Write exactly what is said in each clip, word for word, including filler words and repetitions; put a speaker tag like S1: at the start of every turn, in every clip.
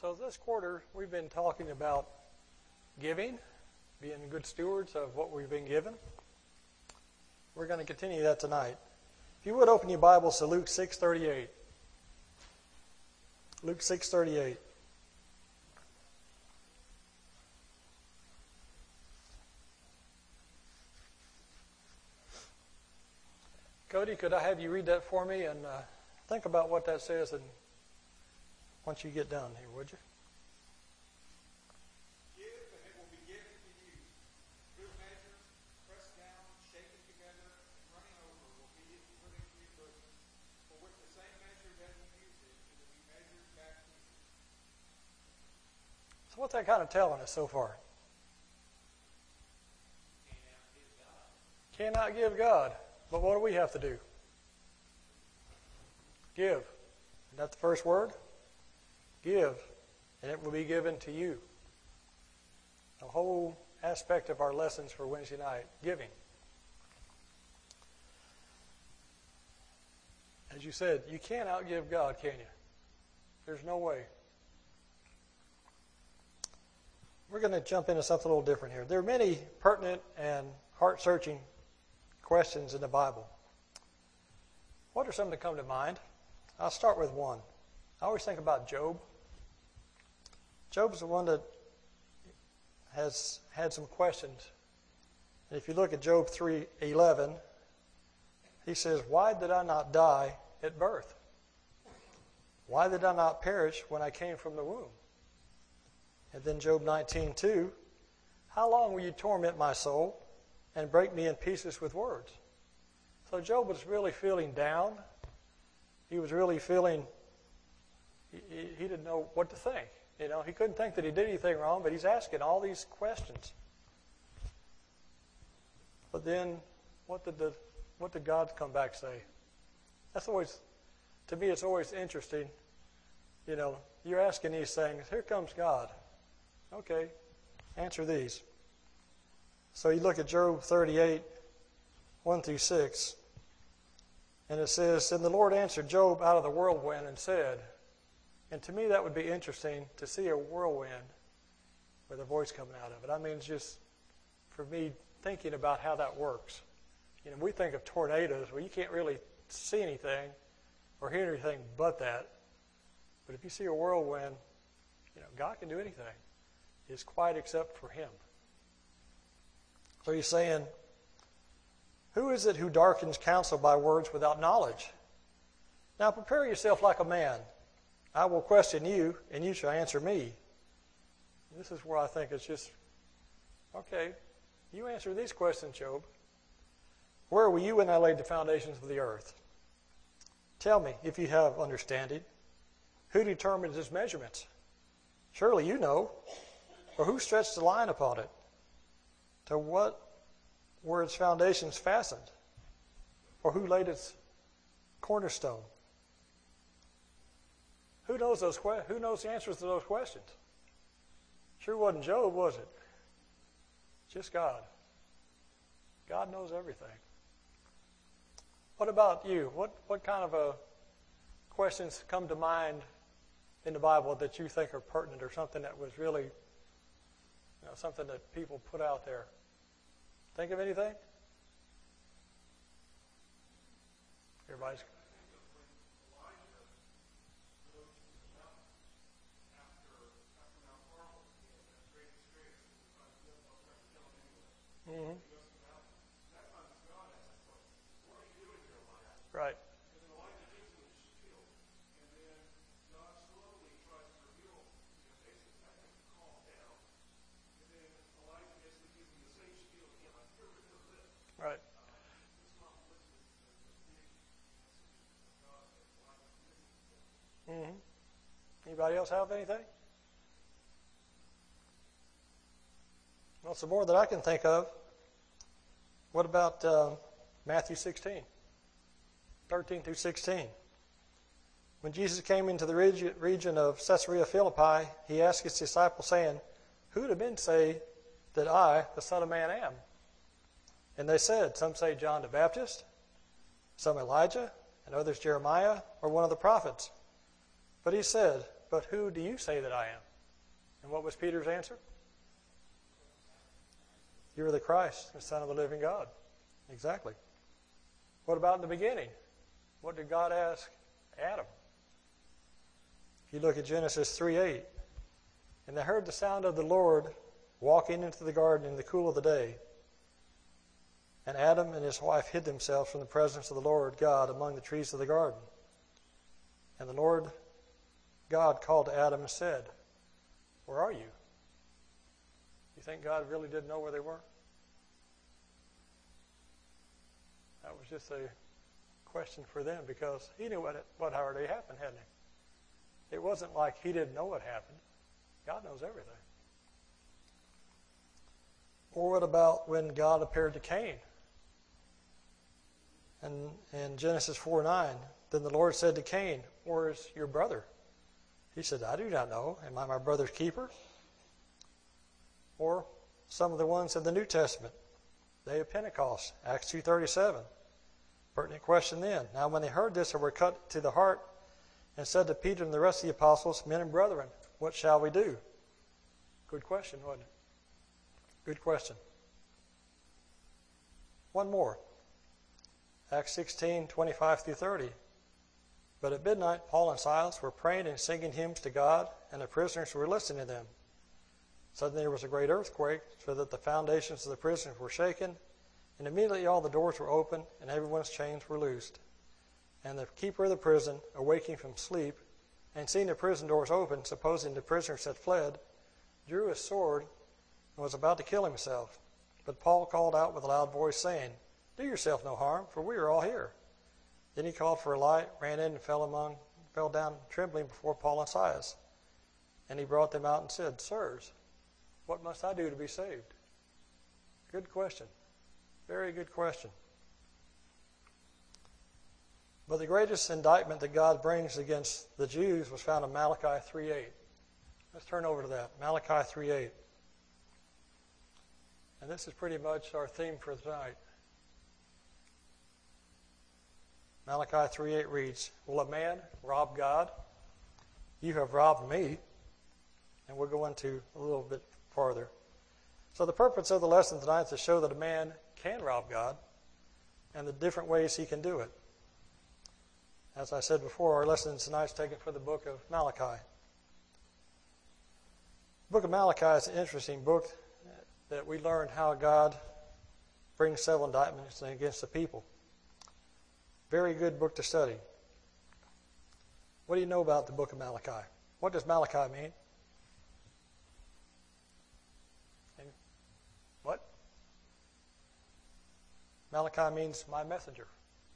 S1: So this quarter, we've been talking about giving, being good stewards of what we've been given. We're going to continue that tonight. If you would, open your Bibles to Luke six thirty-eight. Luke six thirty-eight. Cody, could I have you read that for me and uh, think about what that says, and once you get done here, would you?
S2: Give, and it will be given to you. Good measure, pressed down, shaken together, and running over will be put into your bosom. For with the same measure that you use it, it will be measured back to you.
S1: So what's that kind of telling us so far?
S2: Cannot give God.
S1: Cannot give God. But what do we have to do? Give. Isn't that the first word? Give, and it will be given to you. The whole aspect of our lessons for Wednesday night, giving. As you said, you can't outgive God, can you? There's no way. We're going to jump into something a little different here. There are many pertinent and heart-searching questions in the Bible. What are some that come to mind? I'll start with one. I always think about Job. Job's the one that has had some questions. And if you look at Job three eleven, he says, "Why did I not die at birth? Why did I not perish when I came from the womb?" And then Job nineteen two, "How long will you torment my soul and break me in pieces with words?" So Job was really feeling down. He was really feeling, he, he didn't know what to think. You know, he couldn't think that he did anything wrong, but he's asking all these questions. But then, what did the what did God come back say? That's always, to me, it's always interesting. You know, you're asking these things. Here comes God. Okay, answer these. So you look at Job thirty-eight, one through six, and it says, "And the Lord answered Job out of the whirlwind and said," and to me that would be interesting to see a whirlwind with a voice coming out of it. I mean, it's just for me thinking about how that works. You know, we think of tornadoes where you can't really see anything or hear anything but that. But if you see a whirlwind, you know, God can do anything. It's quiet except for Him. So he's saying, "Who is it who darkens counsel by words without knowledge? Now prepare yourself like a man. I will question you, and you shall answer me." And this is where I think it's just, okay, you answer these questions, Job. "Where were you when I laid the foundations of the earth? Tell me, if you have understanding, who determines its measurements? Surely you know. Or who stretched the line upon it? To what were its foundations fastened? Or who laid its cornerstone?" Who knows those que- Who knows the answers to those questions? Sure wasn't Job, was it? Just God. God knows everything. What about you? What what kind of uh, questions come to mind in the Bible that you think are pertinent, or something that was really, you know, something that people put out there? Think of anything? Everybody's. Mm-hmm. Right. Right. Mm-hmm. Anybody else have anything? Well, some more that I can think of. What about uh, Matthew sixteen, thirteen through sixteen? When Jesus came into the region of Caesarea Philippi, he asked his disciples, saying, "Who do men say that I, the Son of Man, am?" And they said, "Some say John the Baptist, some Elijah, and others Jeremiah or one of the prophets." But he said, but who do you say that I am? And what was Peter's answer? You are the Christ, the Son of the living God. Exactly. What about in the beginning? What did God ask Adam? If you look at Genesis three eight, and they heard the sound of the Lord walking into the garden in the cool of the day. And Adam and his wife hid themselves from the presence of the Lord God among the trees of the garden. And the Lord God called to Adam and said, where are you? You think God really didn't know where they were? That was just a question for them because he knew what, what already happened, hadn't he? It wasn't like he didn't know what happened. God knows everything. Or what about when God appeared to Cain? And in Genesis four nine, then the Lord said to Cain, where is your brother? He said, I do not know. Am I my brother's keeper? Or some of the ones in the New Testament, day of Pentecost, Acts two thirty-seven. Pertinent question then. Now when they heard this, they were cut to the heart and said to Peter and the rest of the apostles, men and brethren, what shall we do? Good question, wasn't it? Good question. One more. Acts sixteen, twenty-five through thirty. But at midnight, Paul and Silas were praying and singing hymns to God, and the prisoners were listening to them. Suddenly there was a great earthquake, so that the foundations of the prisons were shaken, and immediately all the doors were opened, and everyone's chains were loosed. And the keeper of the prison, awaking from sleep, and seeing the prison doors open, supposing the prisoners had fled, drew his sword and was about to kill himself. But Paul called out with a loud voice, saying, do yourself no harm, for we are all here. Then he called for a light, ran in, and fell among, fell down trembling before Paul and Silas. And he brought them out and said, sirs, what must I do to be saved? Good question. Very good question. But the greatest indictment that God brings against the Jews was found in Malachi three eight. Let's turn over to that. Malachi three eight. And this is pretty much our theme for tonight. Malachi three eight reads, will a man rob God? You have robbed me. And we'll go into a little bit farther. So the purpose of the lesson tonight is to show that a man can rob God and the different ways he can do it. As I said before, our lesson tonight is taken from the book of Malachi. The book of Malachi is an interesting book that we learn how God brings several indictments against the people. Very good book to study. What do you know about the book of Malachi? What does Malachi mean? And what? Malachi means my messenger.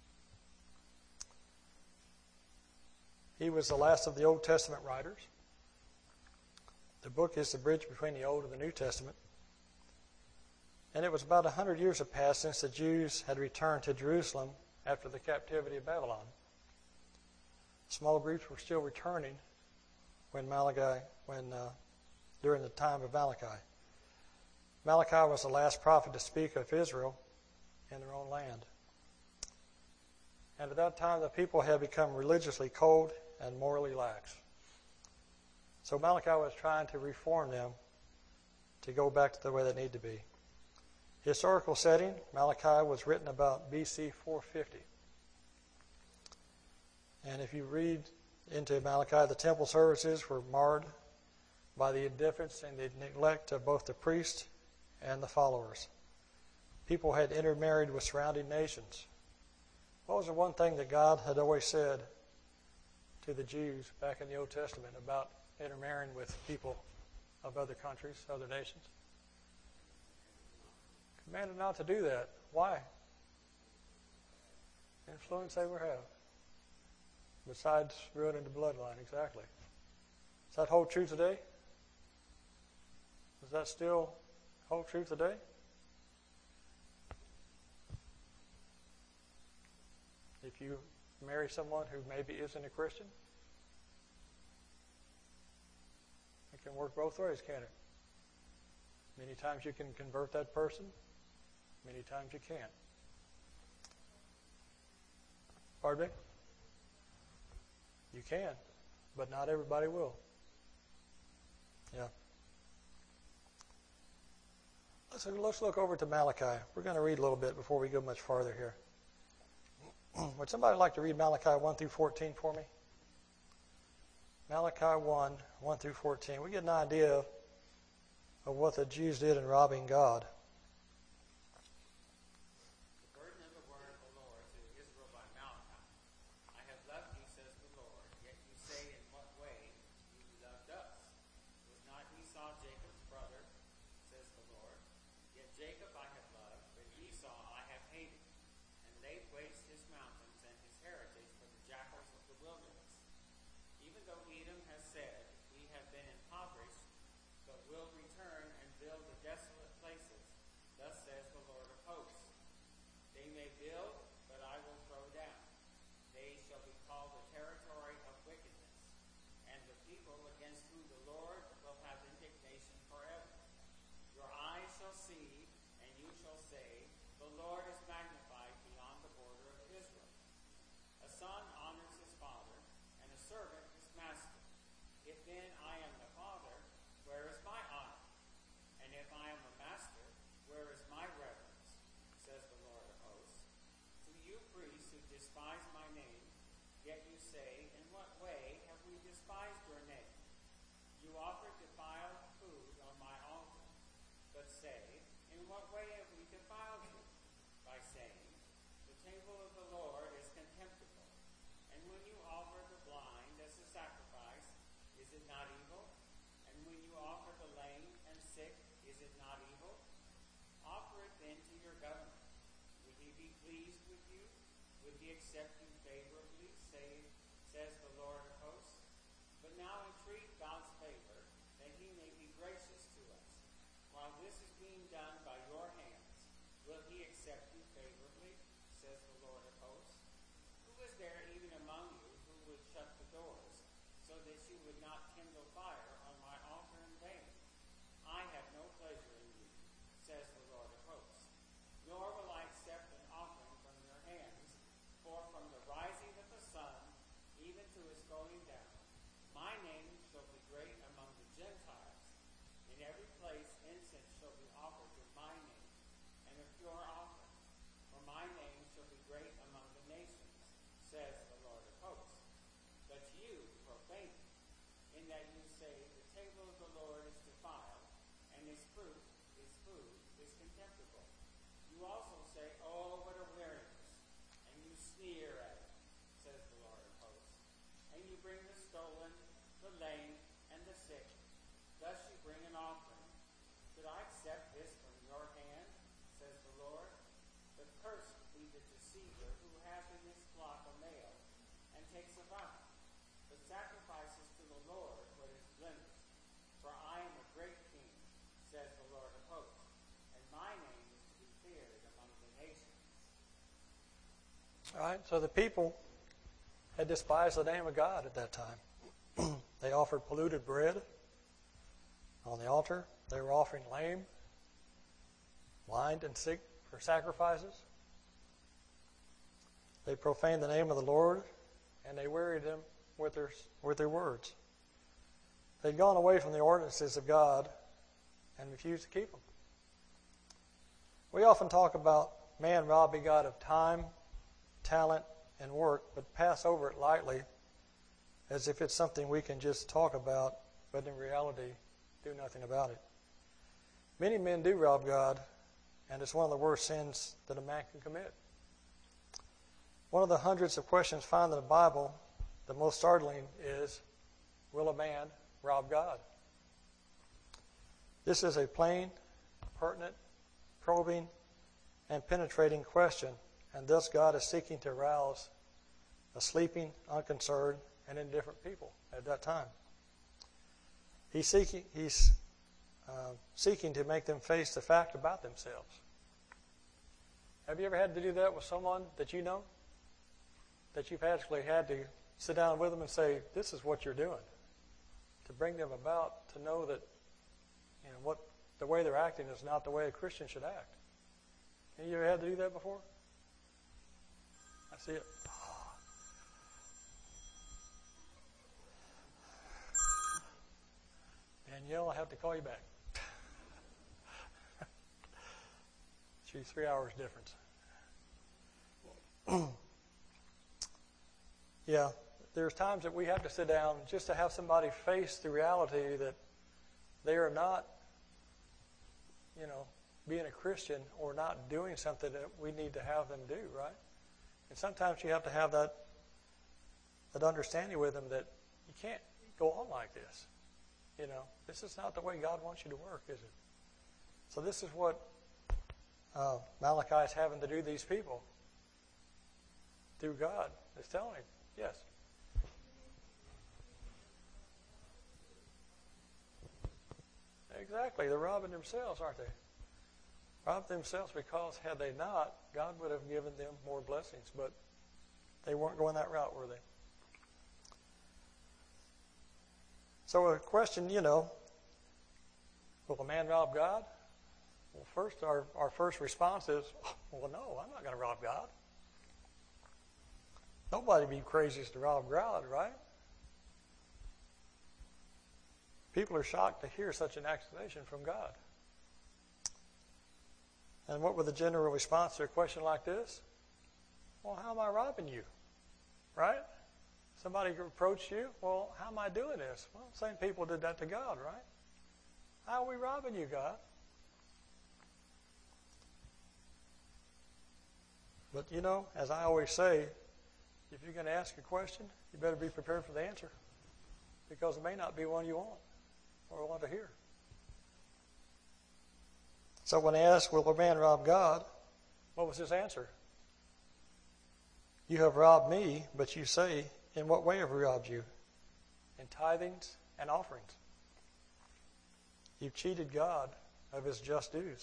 S1: He was the last of the Old Testament writers. The book is the bridge between the Old and the New Testament. And it was about a hundred years had passed since the Jews had returned to Jerusalem after the captivity of Babylon. Small groups were still returning when Malachi, when uh, during the time of Malachi. Malachi was the last prophet to speak of Israel in their own land. And at that time, the people had become religiously cold and morally lax. So Malachi was trying to reform them to go back to the way they need to be. Historical setting, Malachi was written about B C four fifty. And if you read into Malachi, the temple services were marred by the indifference and the neglect of both the priests and the followers. People had intermarried with surrounding nations. What was the one thing that God had always said to the Jews back in the Old Testament about intermarrying with people of other countries, other nations? Commanded not to do that. Why? Influence they would have. Besides ruining the bloodline, exactly. Does that hold true today? Does that still hold true today? If you marry someone who maybe isn't a Christian, it can work both ways, can't it? Many times you can convert that person. Many times you can't. Pardon me? You can, but not everybody will. Yeah. Let's, let's look over to Malachi. We're going to read a little bit before we go much farther here. Would somebody like to read Malachi one through fourteen for me? Malachi one, one through fourteen. We get an idea of what the Jews did in robbing God.
S3: The burden of the word of the Lord to Israel by Malachi. I have loved you, says the Lord, yet you say, in what way you loved us? Was not Esau Jacob's brother, says the Lord? Yet Jacob I have loved, but Esau I have hated, and laid waste his mountains and his heritage for the jackals of the wilderness. Even though Edom has said, we have been impoverished, but will return and build the desolate places, thus says the Lord of hosts. They may build, but I will throw down. They shall be called the territory of wickedness, and the people against whom the Lord will have indignation forever. Your eyes shall see, and you shall say, the Lord is magnified beyond the border of Israel. A son honors his father, and a servant his master. If then I am the father, where is my honor? And if I am a master, where is my reverence? Says the Lord of hosts. To you priests who despise my name, yet you say, in what way have we despised your name? You offer defiled food on my altar. But say, in what way have we defiled you? By saying, the table of the Lord is contemptible. And when you offer the blind as a sacrifice, is it not evil? And when you offer the lame and sick, is it not evil? Offer it then to your governor. Would he be pleased with you? Would he accept you favorably, say, says the Lord of hosts? But now entreat God's favor, that he may be gracious to us. While this is being done by your hands, will he accept you favorably, says the Lord of hosts? Who is there even among you who would shut the doors, so that you would not kindle fire on my altar in vain? I have no pleasure in you, says the Lord of hosts. Nor will I accept an offering from your hands, for from the rising of the sun even to its going down, my name shall be great among the Gentiles. In every place incense shall be offered to my name, and a pure offering, for my name shall be great among the nations, says the Lord of hosts. But you profane it, in that you say, the table of the Lord is defiled, and his fruit, his food, is contemptible. You also say, oh, what a weariness, and you sneer at it, says the Lord of hosts. And you bring the stolen, the lame, and the sick. Thus you bring an offering. Should I accept this from your hand, says the Lord? But cursed be the deceiver who has in his flock a male, and takes a vow, but sacrifices to the Lord what is blemished. For I am a great king, says the Lord of hosts, and my name is to be feared among the nations.
S1: All right, so the people had despised the name of God at that time. They offered polluted bread on the altar. They were offering lame, blind, and sick for sacrifices. They profaned the name of the Lord, and they wearied him with their, with their words. They'd gone away from the ordinances of God and refused to keep them. We often talk about man robbing God of time, talent, and work, but pass over it lightly as if it's something we can just talk about, but in reality do nothing about it. Many men do rob God, and it's one of the worst sins that a man can commit. One of the hundreds of questions found in the Bible, the most startling is, will a man rob God? This is a plain, pertinent, probing, and penetrating question, and thus God is seeking to arouse a sleeping, unconcerned, and indifferent people at that time. He's seeking, he's, uh, seeking to make them face the fact about themselves. Have you ever had to do that with someone that you know? That you've actually had to sit down with them and say, this is what you're doing. To bring them about to know that, you know, what the way they're acting is not the way a Christian should act. Have you ever had to do that before? I see it. Danielle, I have to call you back. She's three hours difference. Yeah, there's times that we have to sit down just to have somebody face the reality that they are not, you know, being a Christian or not doing something that we need to have them do, right? And sometimes you have to have that that understanding with them that you can't go on like this. You know, this is not the way God wants you to work, is it? So this is what uh, Malachi is having to do these people through God. It's telling him, yes. Exactly. They're robbing themselves, aren't they? Robbed themselves because had they not, God would have given them more blessings. But they weren't going that route, were they? So a question, you know, will a man rob God? Well, first, our, our first response is, well, no, I'm not going to rob God. Nobody would be crazy to rob God, right? People are shocked to hear such an accusation from God. And what would the general response to a question like this? Well, how am I robbing you? Right? Somebody approached you. Well, how am I doing this? Well, same people did that to God, right? How are we robbing you, God? But, you know, as I always say, if you're going to ask a question, you better be prepared for the answer. Because it may not be one you want or want to hear. So when they asked, will a man rob God? What was his answer? You have robbed me, but you say, in what way have we robbed you? In tithings and offerings. You've cheated God of his just dues.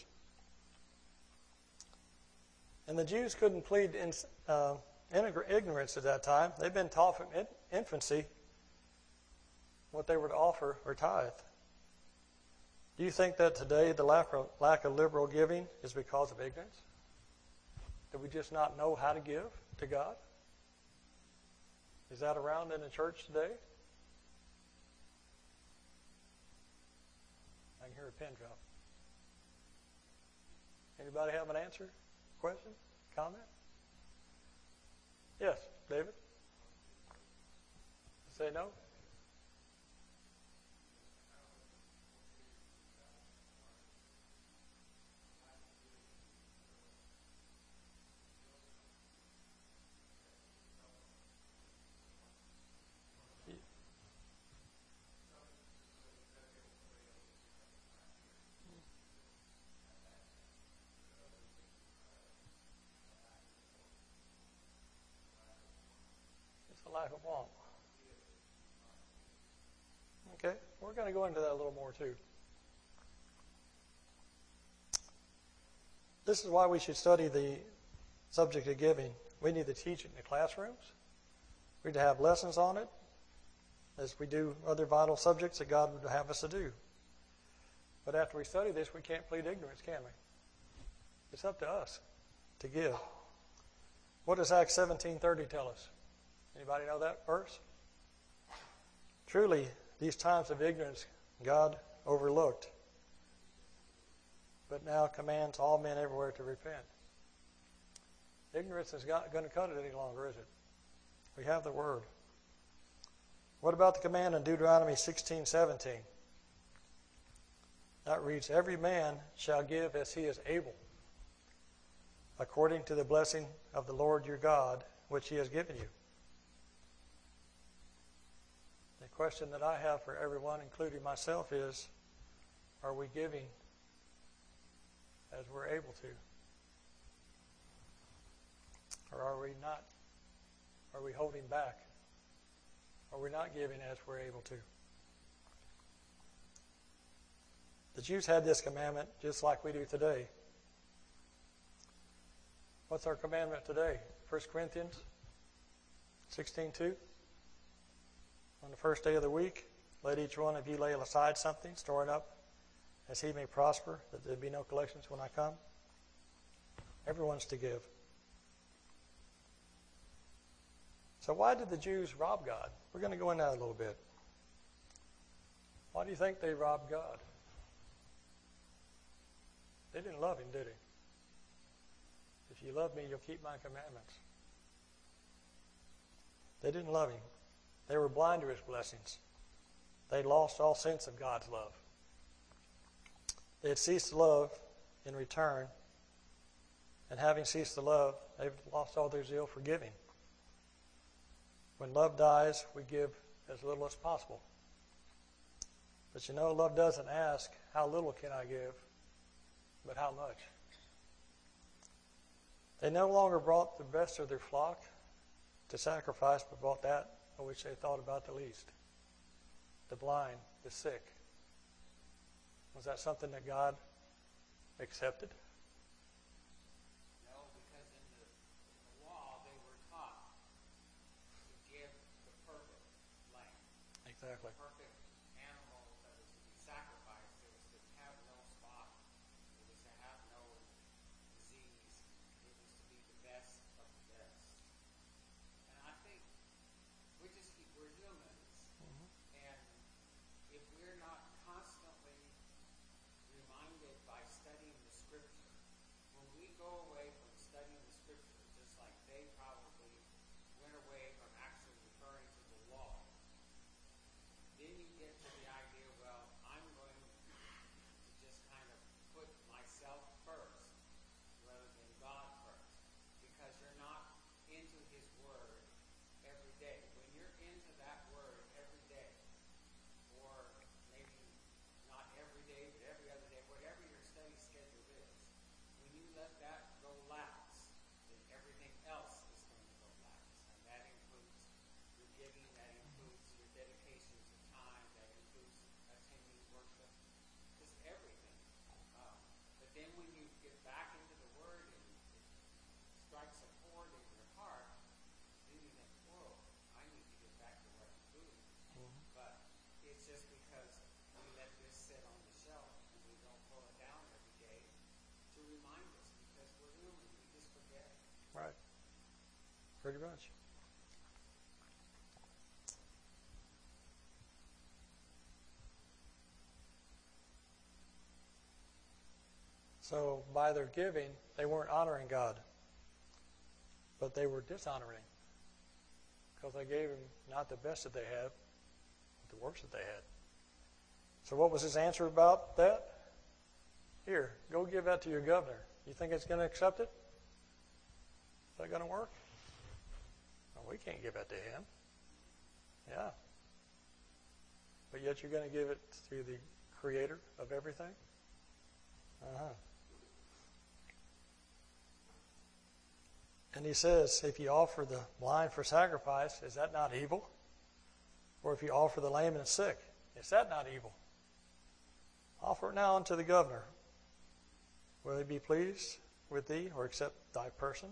S1: And the Jews couldn't plead in, uh, ignorance at that time. They'd been taught from infancy what they were to offer or tithe. Do you think that today the lack of, lack of liberal giving is because of ignorance? Do we just not know how to give to God? Is that around in the church today? I can hear a pin drop. Anybody have an answer? Question? Comment? Yes, David? Say no? Lack of want. Okay, we're going to go into that a little more too. This is why we should study the subject of giving. We need to teach it in the classrooms. We need to have lessons on it as we do other vital subjects that God would have us to do. But after we study this, we can't plead ignorance, can we? It's up to us to give. What does Acts seventeen thirty tell us? Anybody know that verse? Truly, these times of ignorance God overlooked, but now commands all men everywhere to repent. Ignorance is not going to cut it any longer, is it? We have the Word. What about the command in Deuteronomy sixteen seventeen? That reads, every man shall give as he is able, according to the blessing of the Lord your God, which he has given you. The question that I have for everyone, including myself, is, are we giving as we're able to? Or are we not? Are we holding back? Are we not giving as we're able to? The Jews had this commandment just like we do today. What's our commandment today? First Corinthians sixteen two. On the first day of the week, let each one of you lay aside something, store it up, as he may prosper, that there be no collections when I come. Everyone's to give. So why did the Jews rob God? We're going to go into that a little bit. Why do you think they robbed God? They didn't love him, did they? If you love me, you'll keep my commandments. They didn't love him. They were blind to his blessings. They lost all sense of God's love. They had ceased to love in return, and having ceased to love, they've lost all their zeal for giving. When love dies, we give as little as possible. But you know, love doesn't ask, how little can I give, but how much. They no longer brought the best of their flock to sacrifice, but brought that of which they thought about the least. The blind, the sick. Was that something that God accepted?
S3: No, because in the, in the law they were taught to give the perfect lamb.
S1: Exactly.
S3: The perfect animal that was to be sacrificed. It was to have no spot. It was to have no disease. It was to be the best of the best. And I think we just keep, we're humans.
S1: Mm-hmm.
S3: And if we're not constantly reminded by studying the scripture, when we go away from studying the scripture, just like they probably went away from actually referring to the law, then you get to the idea, well, I'm going to just kind of put myself first rather than God first, because you're not into his word every day. When you're into that word every day, or maybe not every day, but every other day, whatever your study schedule is, when you let that go lax, then everything else is going to go lax. And that includes your giving, that includes your dedication to time, that includes attending worship, just everything. Uh, but then when you get back into the word and it strikes a chord in your heart, then you think, whoa, I need to get back to what I'm doing.
S1: Mm-hmm.
S3: But it's just because we let this sit on the shelf and we don't pull it down every day to remind us, because we're human, we just forget.
S1: Right. Pretty much. So by their giving, they weren't honoring God, but they were dishonoring, because they gave him not the best that they had, but the worst that they had. So what was his answer about that? Here, go give that to your governor. You think it's going to accept it? Is that going to work? No, we can't give that to him. Yeah. But yet you're going to give it to the creator of everything? Uh-huh. And he says, if you offer the blind for sacrifice, is that not evil? Or if you offer the lame and the sick, is that not evil? Offer it now unto the governor. Will he be pleased with thee, or accept thy person?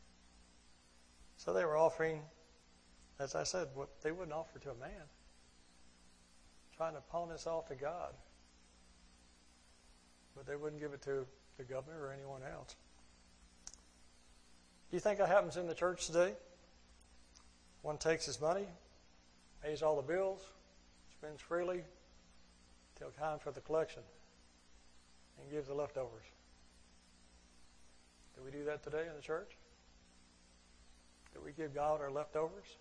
S1: So they were offering, as I said, what they wouldn't offer to a man. Trying to pawn this off to God. But they wouldn't give it to the governor or anyone else. Do you think that happens in the church today? One takes his money, pays all the bills, spends freely, till time for the collection, and gives the leftovers. Do we do that today in the church? Do we give God our leftovers?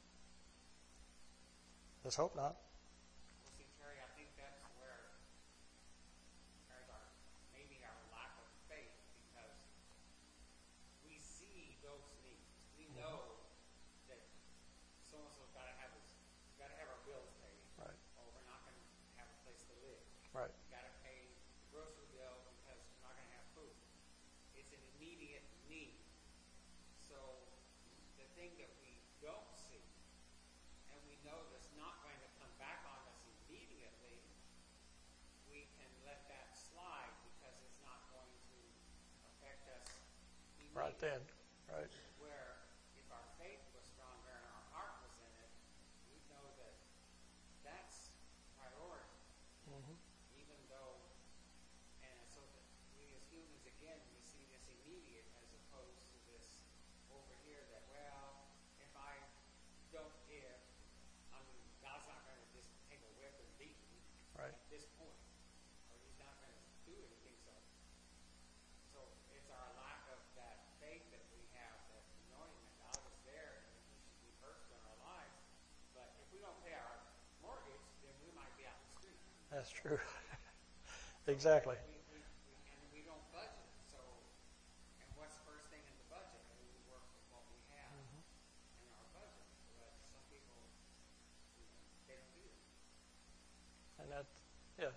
S1: Let's hope not.
S3: Well, see, Terry, I think that's where there's our, maybe our lack of faith, because we see those needs. We know that so-and-so's got to have his, got to have our bills paid,
S1: Right.
S3: or we're not going to have a place to live.
S1: Right.
S3: Got to pay the grocery bill because we're not going to have food. It's an immediate need. So the thing that we don't see, and we know that's not going to come back on us immediately, we can let that slide because it's not going to affect us immediately.
S1: Right then. Right.
S3: Where if our faith was stronger and our heart was in it, we know that that's priority.
S1: Mm-hmm.
S3: Even though, and so that we as humans, again, we see this immediate as opposed to this over here that, well, if I don't give, I mean, God's not going to just take a whip and beat me.
S1: Right.
S3: at this point, or he's not going to do anything. So, so it's our lack of that faith that we have, that knowing that God is there and He should be first in our lives. But if we don't pay our mortgage, then we might be out in the street.
S1: That's true. Exactly.
S3: We, we, we, and we don't budget. So, and what's first thing in the budget? I mean, we work with what we have
S1: Mhm.
S3: in our budget. But some people, you know, they don't do that.
S1: And that, yes.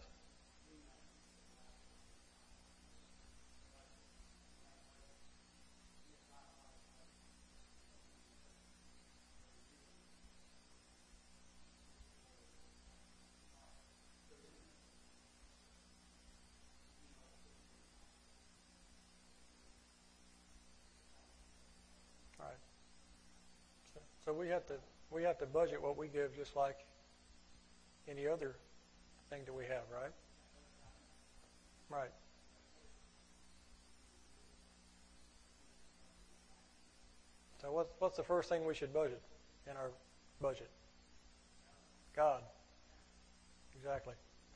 S1: All right. So, so we have to we have to budget what we give, just like any other thing that we have, right? Right. So what's what's the first thing we should budget in our budget? God. Exactly.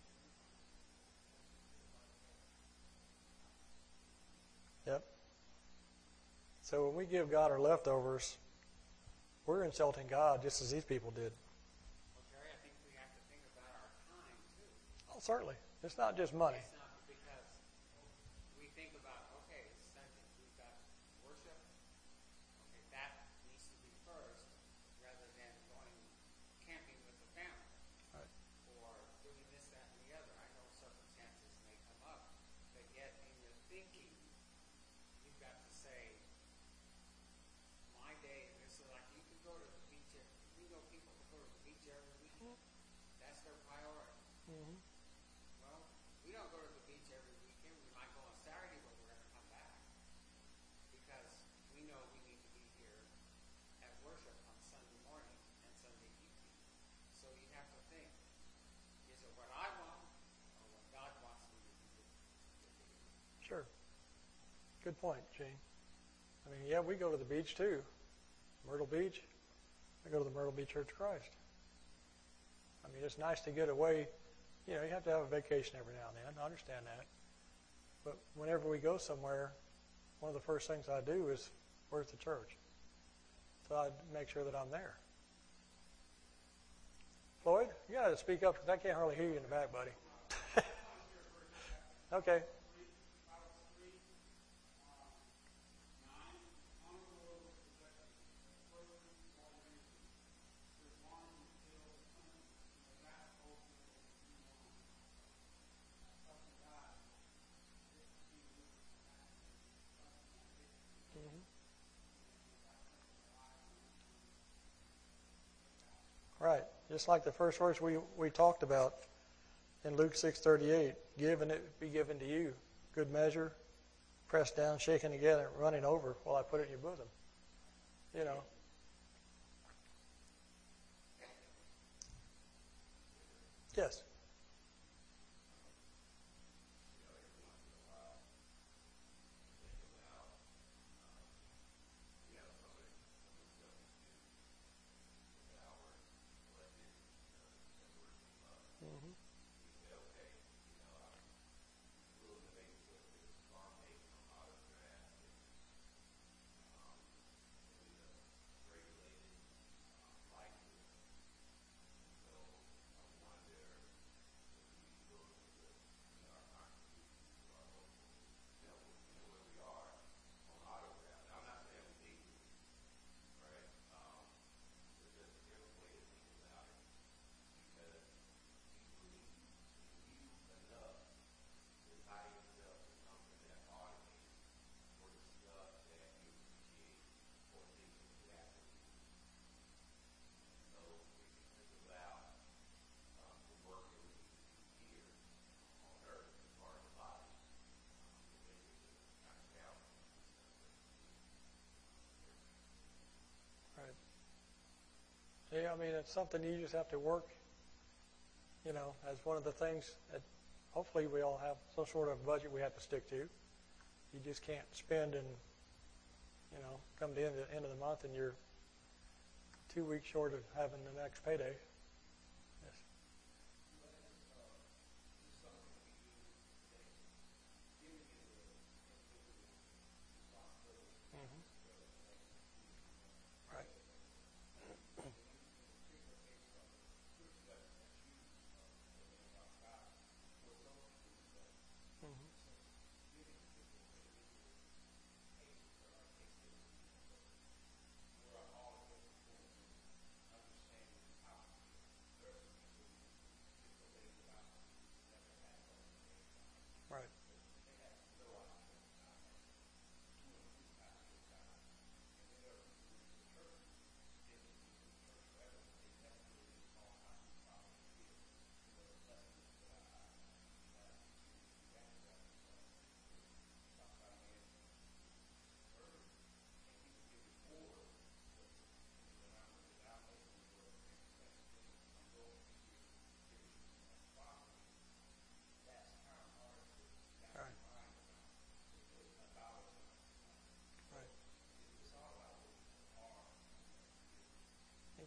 S1: Yep. So when we give God our leftovers, we're insulting God just as these people did.
S3: Well, Jerry, I think we have to think about our time too.
S1: Oh, certainly. It's not just money.
S3: It's not because we think about, okay, Sunday we've got worship. Okay, that needs to be first, rather than going camping with the family,
S1: Right.
S3: or doing this, that, and the other. I know circumstances may come up, but yet in your thinking, you've got to say, my day. So like you can go to the beach. You know, people who go to the beach every weekend. That's their priority.
S1: Mm-hmm.
S3: Well, we don't go to the beach every weekend. We might go on Saturday, but we're going to come back because we know we need to be here at worship on Sunday morning and Sunday evening. So you have to think, is it what I want or what God wants me to do?
S1: Sure. Good point, Gene. I mean, yeah, we go to the beach too. Myrtle Beach. I go to the Myrtle Beach Church of Christ. I mean, it's nice to get away. You know, you have to have a vacation every now and then. I understand that. But whenever we go somewhere, one of the first things I do is, where's the church? So I make sure that I'm there. Floyd, you got to speak up because I can't hardly hear you in the back, buddy. Okay. Mhm. Right. Just like the first verse we, we talked about in Luke six thirty-eight, give and it be given to you. Good measure, pressed down, shaken together, running over while I put it in your bosom. You know. Yes. Mm-hmm. Right. Yeah, I mean, it's something you just have to work, you know, as one of the things that hopefully we all have some sort of budget we have to stick to. You just can't spend and, you know, come to the end of the, end of the month and you're two weeks short of having the next payday. Yes.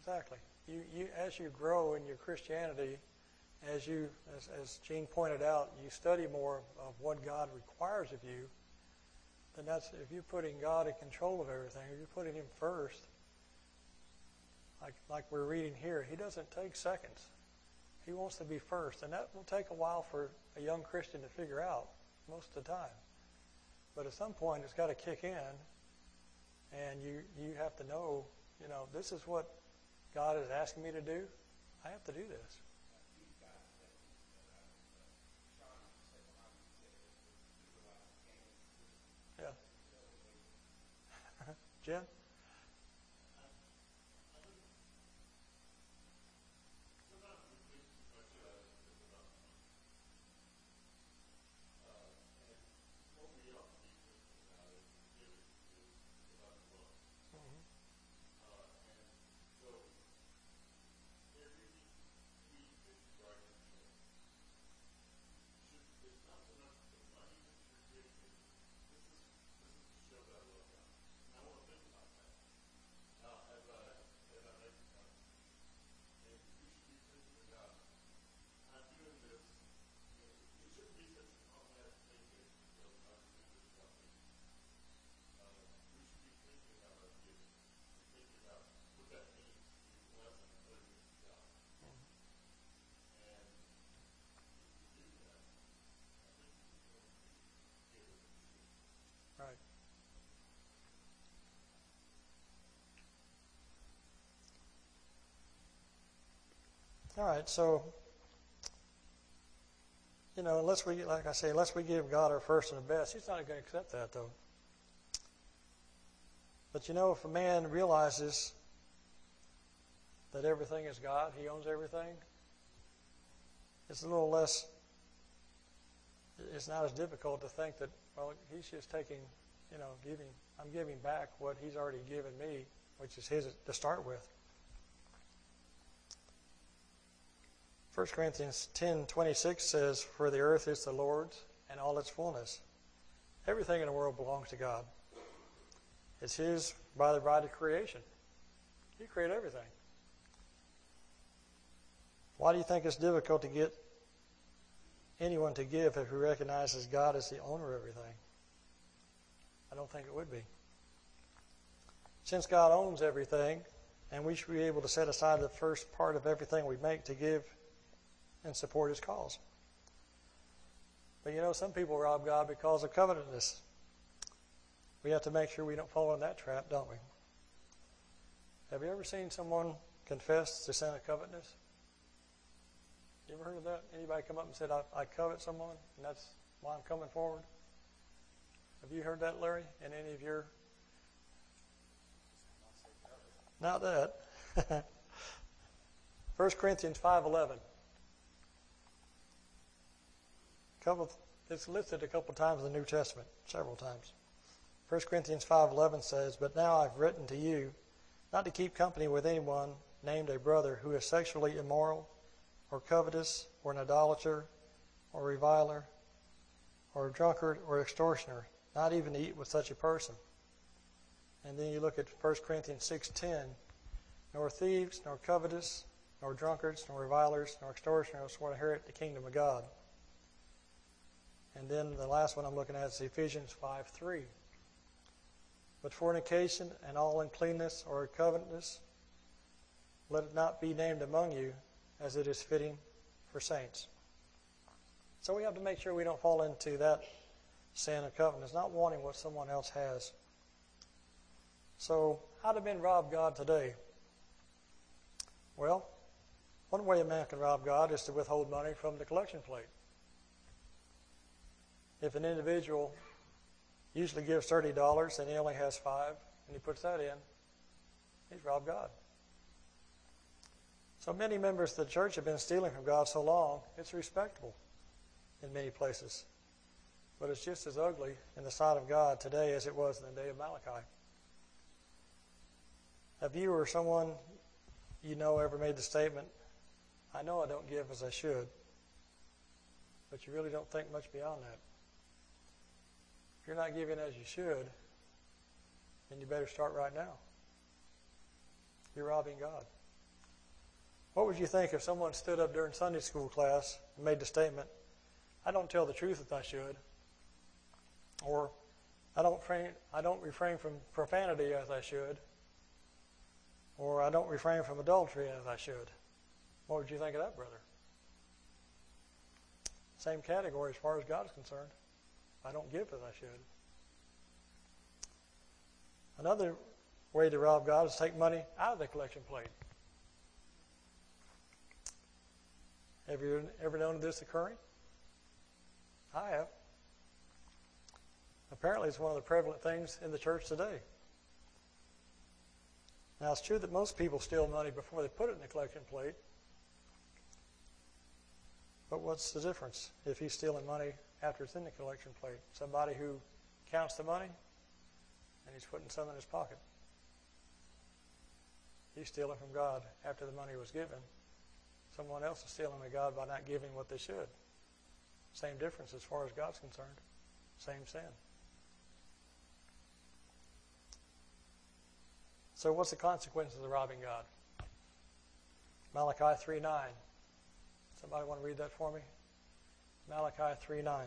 S1: Exactly. You, you, as you grow in your Christianity, as you, as, as Gene pointed out, you study more of what God requires of you. Then that's if you're putting God in control of everything, if you're putting Him first. Like like we're reading here, He doesn't take seconds. He wants to be first, and that will take a while for a young Christian to figure out most of the time. But at some point, it's got to kick in, and you you have to know, you know, this is what God is asking me to do. I have to do this. Yeah. Jen? Right. All right, so, you know, unless we, like I say, unless we give God our first and the best, He's not going to accept that, though. But, you know, if a man realizes that everything is God, He owns everything, it's a little less, it's not as difficult to think that, well, He's just taking, you know, giving, I'm giving back what He's already given me, which is His to start with. First Corinthians ten twenty-six says, "For the earth is the Lord's and all its fullness." Everything in the world belongs to God. It's His by the right of creation. He created everything. Why do you think it's difficult to get anyone to give if he recognizes God as the owner of everything? I don't think it would be. Since God owns everything, and we should be able to set aside the first part of everything we make to give and support His cause. But you know, some people rob God because of covetousness. We have to make sure we don't fall in that trap, don't we? Have you ever seen someone confess the sin of covetousness? You ever heard of that? Anybody come up and said, I, I covet someone, and that's why I'm coming forward? Have you heard that, Larry, in any of your... Not that. First Corinthians five eleven. Couple, it's listed a couple times in the New Testament, several times. First Corinthians five eleven says, "But now I've written to you not to keep company with anyone named a brother who is sexually immoral, or covetous, or an idolater, or reviler, or a drunkard, or extortioner, not even to eat with such a person." And then you look at First Corinthians six ten, "Nor thieves, nor covetous, nor drunkards, nor revilers, nor extortioners will inherit the kingdom of God." And then the last one I'm looking at is Ephesians five three. "But fornication and all uncleanness or covetousness, let it not be named among you, as it is fitting for saints." So we have to make sure we don't fall into that sin of covetousness, not wanting what someone else has. So how do men rob God today? Well, one way a man can rob God is to withhold money from the collection plate. If an individual usually gives thirty dollars and he only has five, and he puts that in, he's robbed God. So many members of the church have been stealing from God so long, it's respectable in many places. But it's just as ugly in the sight of God today as it was in the day of Malachi. Have you or someone you know ever made the statement, "I know I don't give as I should," but you really don't think much beyond that? If you're not giving as you should, then you better start right now. You're robbing God. What would you think if someone stood up during Sunday school class and made the statement, I don't tell the truth as I should, or I don't, refrain, I don't refrain from profanity as I should, or I don't refrain from adultery as I should? What would you think of that, brother? Same category as far as God is concerned. I don't give as I should. Another way to rob God is to take money out of the collection plate. Have you ever known of this occurring? I have. Apparently, it's one of the prevalent things in the church today. Now, it's true that most people steal money before they put it in the collection plate. But what's the difference if he's stealing money after it's in the collection plate? Somebody who counts the money and he's putting some in his pocket. He's stealing from God after the money was given. Someone else is stealing from God by not giving what they should. Same difference as far as God's concerned. Same sin. So what's the consequences of robbing God? Malachi three nine. Somebody want to read that for me? Malachi three nine.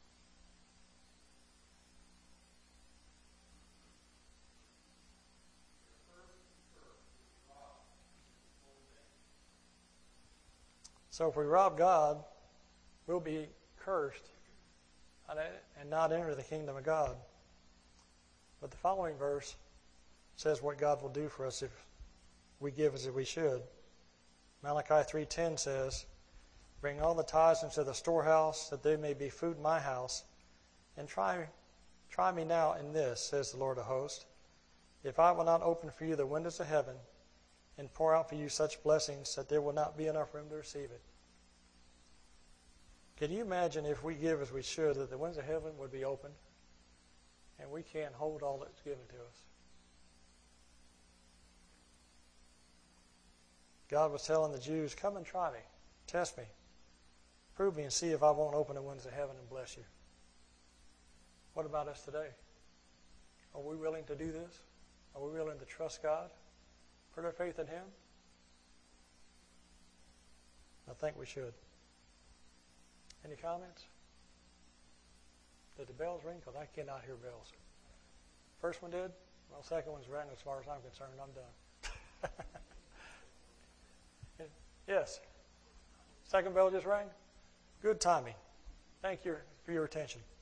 S1: So if we rob God, we'll be cursed and not enter the kingdom of God. But the following verse says what God will do for us if we give as we should. Malachi three ten says, bring all the tithes into the storehouse, that there may be food in my house, and try, try me now in this, says the Lord of hosts, if I will not open for you the windows of heaven and pour out for you such blessings that there will not be enough room to receive it. Can you imagine if we give as we should, that the windows of heaven would be opened and we can't hold all that's given to us? God was telling the Jews, come and try me, test me, prove me and see if I won't open the windows of heaven and bless you. What about us today? Are we willing to do this? Are we willing to trust God? Put our faith in Him? I think we should. Any comments? Did the bells ring? Because I cannot hear bells. First one did? Well, second one's rang as far as I'm concerned. I'm done. Yes. Second bell just rang? Good timing. Thank you for your attention.